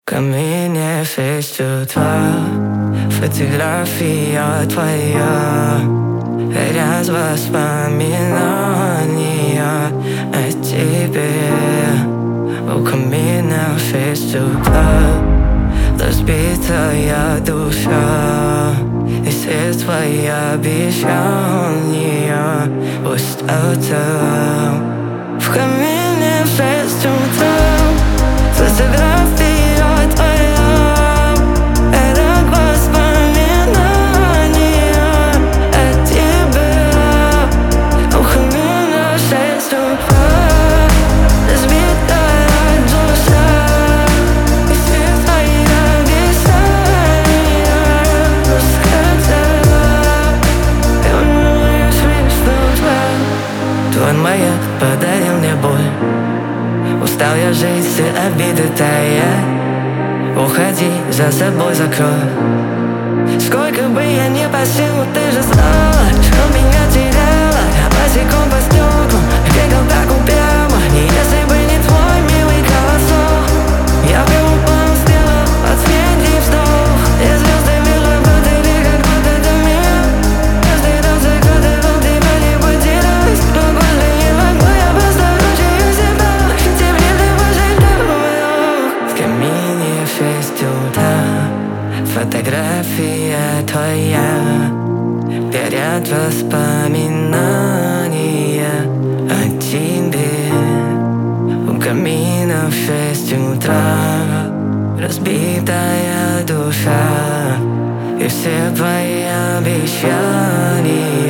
Ко мне в 6 утра, фотография твоя, ряд воспоминания о тебе. У камина в 6 утра, разбитая душа, и все твои обещания пустота. В камине в 6 утра, фотография твоя, ряд воспоминания о тебе. У камина в 6 утра, разбитая душа, и все твои обещания пустота. И у меня в 6 утра твой маяк подарил мне боль. Устал я жить, все обиды тая. Уходи, за собой закрой. Сколько бы я ни просил, ты же знала, что меня теряла. Босиком по стеклам, бегал так упрямо. И если бы не твой милый голосок, я бы упал, сделал последний вздох. И звезды мира были как будто до меня. Каждый дом закрытый, тебя не потерялась. Но больше не могу я просто ручаю себя. В камине в 6 утра, фотография твоя, горят воспоминания о тебе. У камина в 6 утра, разбитая душа, и все твои обещания